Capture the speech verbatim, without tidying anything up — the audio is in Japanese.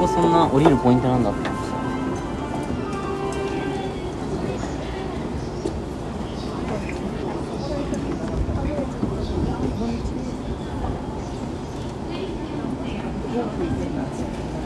こそんな降りるポイントなんだって。